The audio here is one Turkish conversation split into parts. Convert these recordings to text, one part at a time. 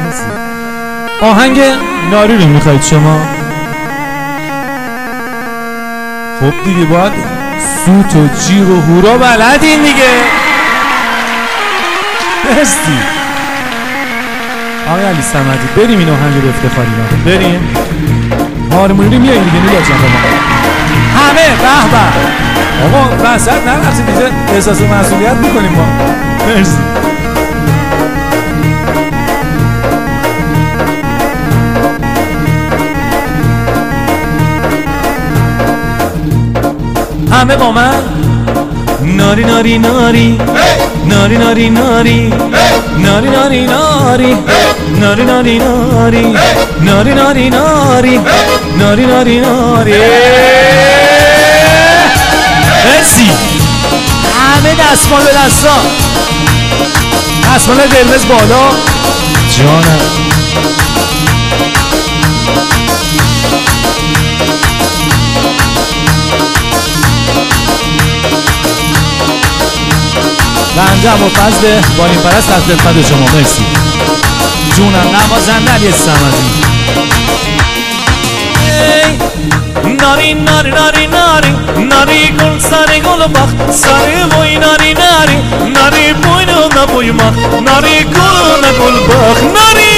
آهنگ ناری رو میخواید شما؟ خب دیگه باید سوت و جیر و هورا بلدین دیگه. مرسی آقای علی صمدی. بریم این آهنگ رو افتخاری نکنیم. بریم هارمونی رو میاییم دیگه. میلاد جان همه به به آقا وسط نرسید دیگه. احساس مسئولیت میکنیم ما. مرسی. همه با من ناری ناری ناری ناری ناری ناری ناری ناری ناری ناری ناری ناری ناری ناری ناری ناری ناری ناری. مرسی. همه دستمال به دستا. دستمال قرمز بالا. جانم بنده هم و فضل بالین پرست از خدمت شما. مرسی جونم. نوازنده علی صمدی. ناری ناری ناری ناری ناری گل سری گل بخت سری بوی ناری ناری ناری بوی نه بوی ما ناری گل نه گل بخت ناری.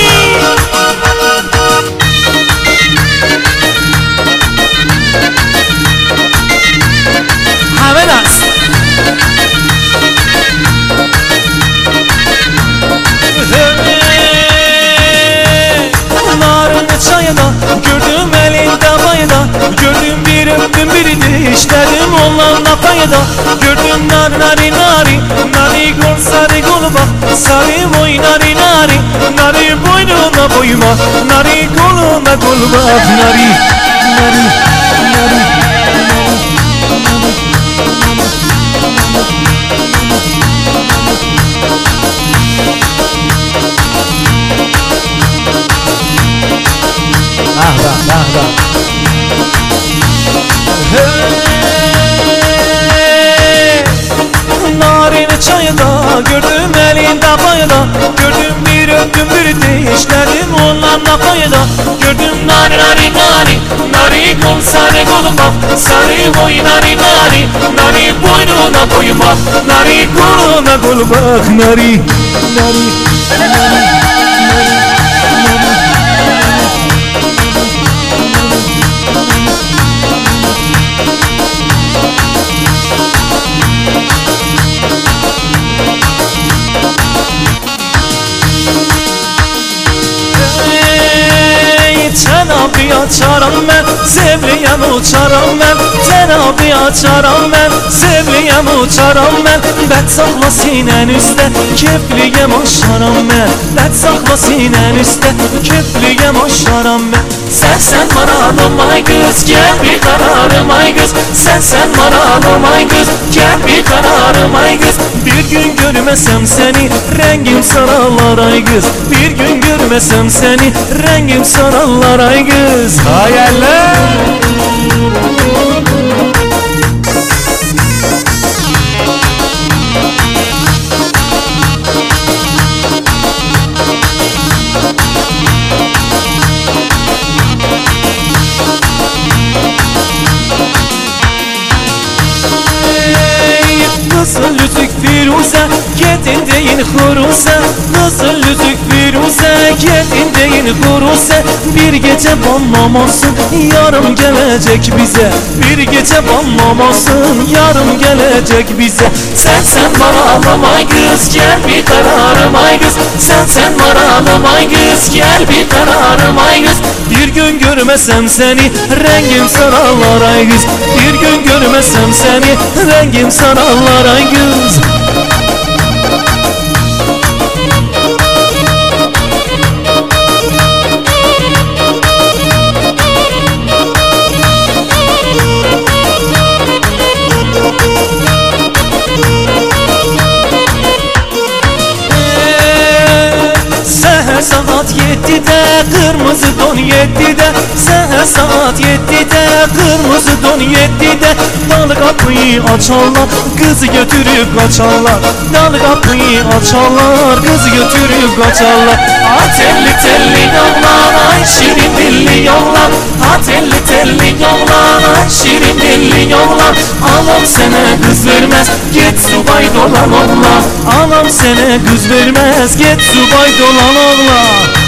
همه دست. Gördüm elinde bayda, gördüm bir öptüm biri de işledim onlarla payda. Gördüm nari nari nari, nari gol sarı gol bak, sarı boy nari nari, nari boynuna boyma, nari goluna gol bak, nari nari nari. Narin çayda gördüm elinde bayda, gördüm bir öptüm bir de işledim onlarla payda. Gördüm nari nari nari, nari gol sarı gol bak, sarı boy nari nari, nari boynuna boyma, nari goluna gol bak, nari nari nari. Cenab-ı açaram ben, sevliyem uçaram ben. Cenab-ı açaram ben, sevliyem uçaram ben. Dert sakla sinen üstte, kefliyem aşaram ben. Dert sakla sinen üstte, kefliyem aşaram ben. Sen maralım ay kız, gel bir kararım ay kız. Sen maralım ay kız, gel bir kararım ay kız. Bir gün görmesem seni, rengim sararlar ay kız. Bir gün görmesem seni, rengim sararlar ay kız. Hayaller. Kızıl lütük Firuze, gedin deyin Huruze. Kızıl lütük Firuze, gedin deyin Huruze. Bir gece banlamasın, yarım gelecek bize. Bir gece banlamasın, yarım gelecek bize. Sen maralım ay kız, gel bir kararım ay kız. Sen maralım ay kız, gel bir kararım ay kız. Bir gün görmesem seni, rengim sararlar ay kız. Bir gün görmesem seni, rengim sararlar ay kız. Seher saat 7'de kırmızı don 7'de Seher saat 7'de kırmızı don 7'de Dalı kapıyı açarlar kızı götürüp kaçarlar Dalı kapıyı açarlar kızı götürüp kaçarlar Telli telli yollar ay şirin dilli yollar Telli telli yollar ay şirin dilli yollar Anam sana kız vermez git subay dolan oğla Anam sana kız vermez git subay dolan oğla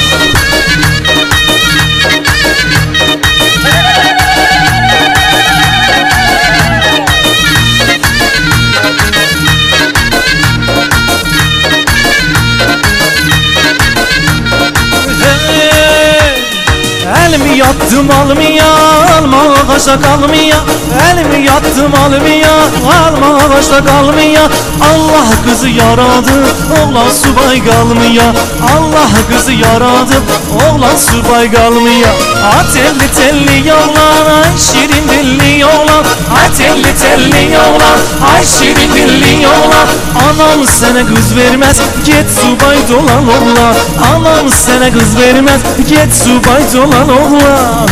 Elimi yattım almaya, alma ağaçta kalmaya Elimi yattım almaya, alma ağaçta kalmaya Allah kızı yaradı, oğlan subay kalmaya Allah kızı yaradı, oğlan subay kalmaya Telli telli yollar, ay şirin dilli yollar Telli telli yollar, ay şirin dilli yollar Anam sana kız vermez, git subay dolan oğlan Anam sana kız vermez, git subay dolan oğlan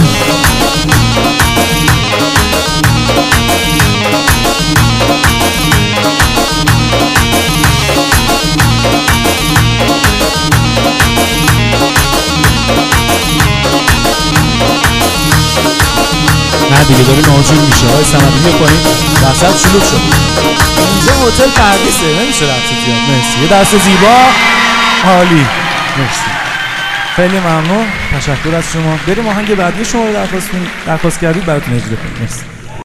نه دیگه داره ناجور میشه آقای صمدی بیا پایین وسط شلوغ شد اینجا هتل پردیسه نمیشه رفت زیاد مرسی یه دست زیبا عالی مرسی خیلی ممنون تشکر از شما بریم آهنگ بعدی شما رو درخواست کردید براتون اجرا کنیم مرسی